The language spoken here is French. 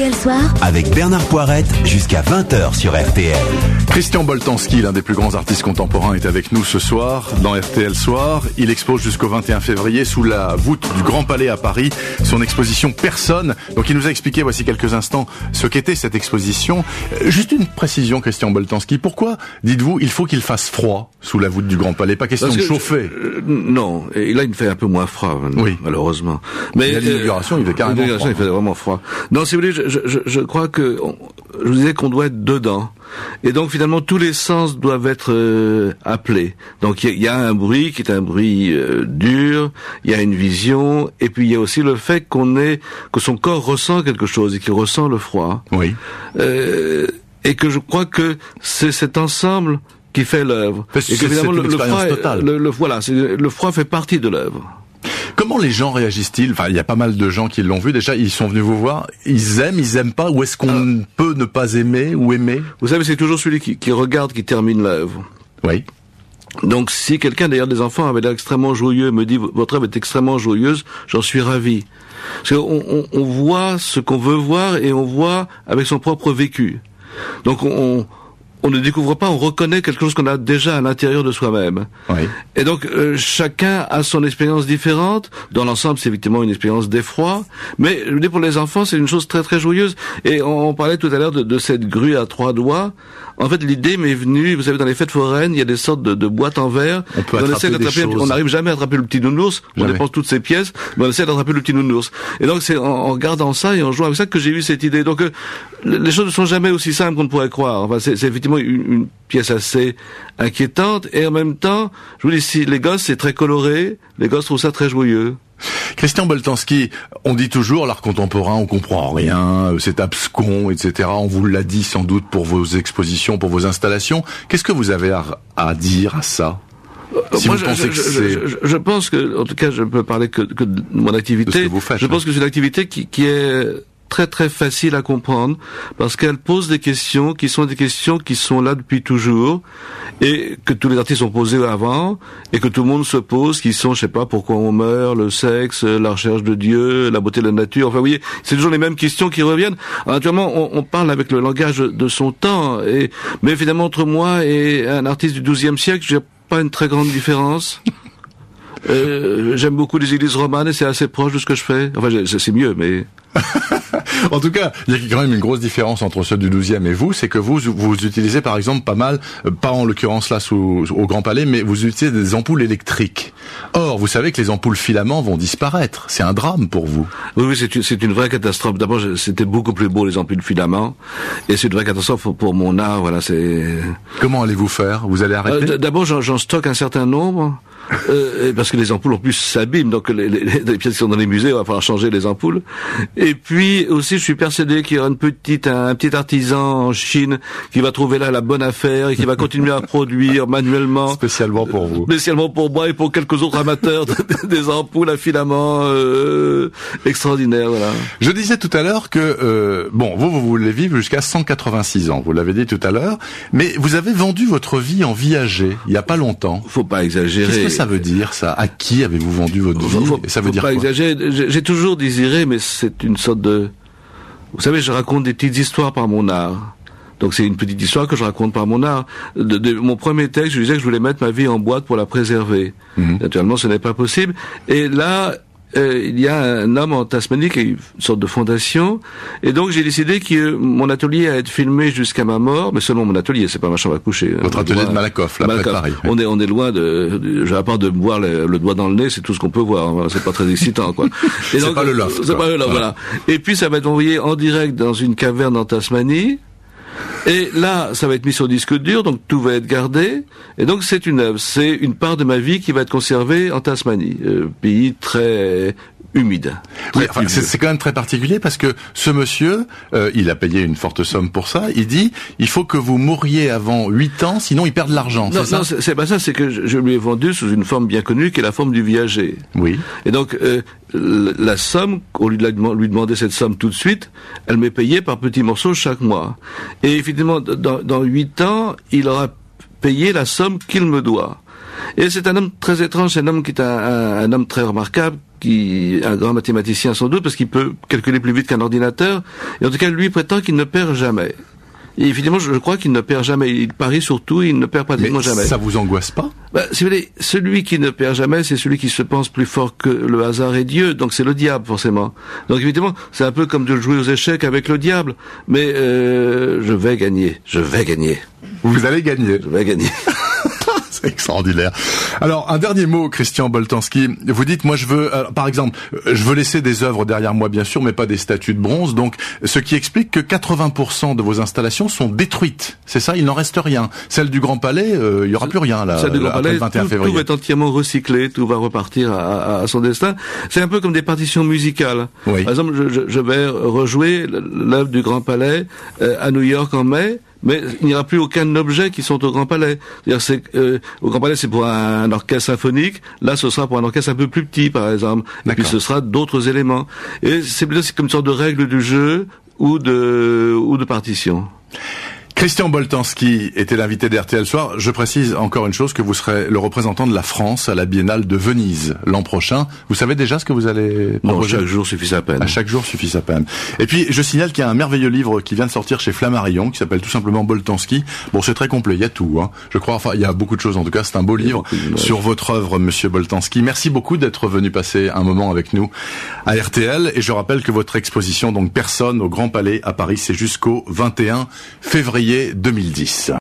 RTL Soir avec Bernard Poirette jusqu'à 20h sur RTL. Christian Boltanski, l'un des plus grands artistes contemporains, est avec nous ce soir dans RTL Soir. Il expose jusqu'au 21 février sous la voûte du Grand Palais à Paris son exposition Personne. Donc il nous a expliqué voici quelques instants ce qu'était cette exposition. Juste une précision, Christian Boltanski. Pourquoi, dites-vous, il faut qu'il fasse froid sous la voûte du Grand Palais? Pas question de chauffer. Non, et là il fait un peu moins froid, oui, malheureusement. Mais l'inauguration, il fait carrément froid. Il fait vraiment froid. Non, si vous voulez, je crois que je vous disais qu'on doit être dedans. Et donc finalement tous les sens doivent être appelés. Donc il y a un bruit qui est un bruit dur, il y a une vision, et puis il y a aussi le fait que son corps ressent quelque chose et qu'il ressent le froid. Oui. Et que je crois que c'est cet ensemble qui fait l'œuvre. Et que finalement le froid fait partie de l'œuvre. Comment les gens réagissent-ils? Enfin, il y a pas mal de gens qui l'ont vu déjà, ils sont venus vous voir, ils aiment pas, ou est-ce qu'on peut ne pas aimer ou aimer? Vous savez, c'est toujours celui qui regarde qui termine l'œuvre. Oui. Donc si quelqu'un, d'ailleurs des enfants, avait l'air extrêmement joyeux, me dit votre œuvre est extrêmement joyeuse, j'en suis ravi. Parce qu'on voit ce qu'on veut voir et on voit avec son propre vécu. Donc on ne découvre pas, on reconnaît quelque chose qu'on a déjà à l'intérieur de soi-même. Oui. Et donc chacun a son expérience différente. Dans l'ensemble, c'est effectivement une expérience d'effroi, mais je dis pour les enfants, c'est une chose très très joyeuse. Et on parlait tout à l'heure de cette grue à 3 doigts. En fait, l'idée m'est venue, vous savez, dans les fêtes foraines, il y a des sortes de boîtes en verre. On n'arrive jamais à attraper le petit nounours. On dépense toutes ces pièces, mais on essaie d'attraper le petit nounours. Et donc c'est en regardant ça et en jouant avec ça que j'ai eu cette idée. Donc les choses ne sont jamais aussi simples qu'on pourrait croire. Enfin, c'est effectivement une pièce assez inquiétante, et en même temps, je vous dis, si les gosses, c'est très coloré, les gosses trouvent ça très joyeux. Christian Boltanski, on dit toujours l'art contemporain, on comprend rien, c'est abscon, etc. On vous l'a dit sans doute pour vos expositions, pour vos installations. Qu'est-ce que vous avez à dire à ça? Je pense que, en tout cas, je ne peux parler que de mon activité. Je pense que c'est une activité qui est très très facile à comprendre, parce qu'elle pose des questions qui sont là depuis toujours, et que tous les artistes ont posé avant, et que tout le monde se pose, qui sont, je sais pas, pourquoi on meurt, le sexe, la recherche de Dieu, la beauté de la nature, enfin vous voyez, c'est toujours les mêmes questions qui reviennent. Alors, naturellement, on parle avec le langage de son temps, mais finalement entre moi et un artiste du XIIe siècle, je n'ai pas une très grande différence. J'aime beaucoup les églises romanes et c'est assez proche de ce que je fais. Enfin, c'est mieux, mais... En tout cas, il y a quand même une grosse différence entre ceux du 12e et vous, c'est que vous utilisez par exemple pas mal, pas en l'occurrence là au Grand Palais, mais vous utilisez des ampoules électriques. Or, vous savez que les ampoules filaments vont disparaître. C'est un drame pour vous. Oui, c'est une vraie catastrophe. D'abord, c'était beaucoup plus beau les ampoules filaments, et c'est une vraie catastrophe pour mon art. Voilà, c'est. Comment allez-vous faire? Vous allez arrêter? D'abord, j'en stocke un certain nombre. Parce que les ampoules en plus s'abîment, donc les pièces qui sont dans les musées, il va falloir changer les ampoules. Et puis aussi, je suis persuadé qu'il y aura un petit artisan en Chine qui va trouver là la bonne affaire et qui va continuer à produire manuellement. Spécialement pour vous. Spécialement pour moi et pour quelques autres amateurs des ampoules à filaments extraordinaires. Voilà. Je disais tout à l'heure que vous voulez vivre jusqu'à 186 ans. Vous l'avez dit tout à l'heure, mais vous avez vendu votre vie en viager il y a pas longtemps. Faut pas exagérer. Qu'est-ce que ça veut dire, ça? À qui avez-vous vendu votre vie? Et ça veut dire quoi? J'ai toujours désiré, mais c'est une sorte de... Vous savez, je raconte des petites histoires par mon art. Donc c'est une petite histoire que je raconte par mon art. De mon premier texte, je disais que je voulais mettre ma vie en boîte pour la préserver. Naturellement, ce n'est pas possible. Et là... il y a un homme en Tasmanie qui a une sorte de fondation, et donc j'ai décidé que mon atelier allait être filmé jusqu'à ma mort, mais seulement mon atelier, c'est pas ma chambre à coucher. Votre atelier de Malakoff, là, près de Paris. On est loin à part de me voir le doigt dans le nez, c'est tout ce qu'on peut voir. C'est pas très excitant, quoi. Et donc, c'est pas le loft. C'est pas le loft, voilà. Et puis ça va être envoyé en direct dans une caverne en Tasmanie. Et là, ça va être mis sur disque dur, donc tout va être gardé. Et donc c'est une œuvre, c'est une part de ma vie qui va être conservée en Tasmanie, pays très humide. Oui, enfin, c'est quand même très particulier parce que ce monsieur, il a payé une forte somme pour ça. Il dit, il faut que vous mouriez avant 8 ans, sinon il perd de l'argent. Non, c'est pas ça. C'est que je lui ai vendu sous une forme bien connue, qui est la forme du viager. Oui. Et donc la somme, au lieu de lui demander cette somme tout de suite, elle m'est payée par petits morceaux chaque mois. Et effectivement, dans 8 ans, il aura payé la somme qu'il me doit. Et c'est un homme très étrange, c'est un homme qui est un homme très remarquable, un grand mathématicien sans doute, parce qu'il peut calculer plus vite qu'un ordinateur. Et en tout cas, lui prétend qu'il ne perd jamais. Et évidemment, je crois qu'il ne perd jamais. Il parie sur tout, il ne perd pratiquement jamais. Ça vous angoisse pas? Si vous voulez, celui qui ne perd jamais, c'est celui qui se pense plus fort que le hasard et Dieu. Donc c'est le diable, forcément. Donc évidemment, c'est un peu comme de jouer aux échecs avec le diable. Mais je vais gagner. Vous allez gagner. Je vais gagner. C'est extraordinaire. Alors, un dernier mot, Christian Boltanski. Vous dites, moi, je veux, par exemple, je veux laisser des œuvres derrière moi, bien sûr, mais pas des statues de bronze. Donc, ce qui explique que 80% de vos installations sont détruites. C'est ça, il n'en reste rien. Celle du Grand Palais, il y aura plus rien, là, celle du Grand Palais, le 21 février. Tout va être entièrement recyclé, tout va repartir à son destin. C'est un peu comme des partitions musicales. Oui. Par exemple, je vais rejouer l'œuvre du Grand Palais à New York en mai. Mais il n'y aura plus aucun objet qui sont au Grand Palais. C'est-à-dire, au Grand Palais, c'est pour un orchestre symphonique. Là, ce sera pour un orchestre un peu plus petit, par exemple. Et puis, ce sera d'autres éléments. Et c'est comme une sorte de règle du jeu ou de partition. Christian Boltanski était l'invité d'RTL Soir. Je précise encore une chose, que vous serez le représentant de la France à la Biennale de Venise l'an prochain. Vous savez déjà ce que vous allez proposer? Non, chaque jour suffit sa peine. À chaque jour suffit sa peine. Et puis, je signale qu'il y a un merveilleux livre qui vient de sortir chez Flammarion, qui s'appelle tout simplement Boltanski. Bon, c'est très complet, il y a tout, hein. Je crois, enfin, il y a beaucoup de choses. En tout cas, c'est un beau livre sur votre œuvre, monsieur Boltanski. Merci beaucoup d'être venu passer un moment avec nous à RTL. Et je rappelle que votre exposition, donc, Personne, au Grand Palais à Paris, c'est jusqu'au 21 février 2010.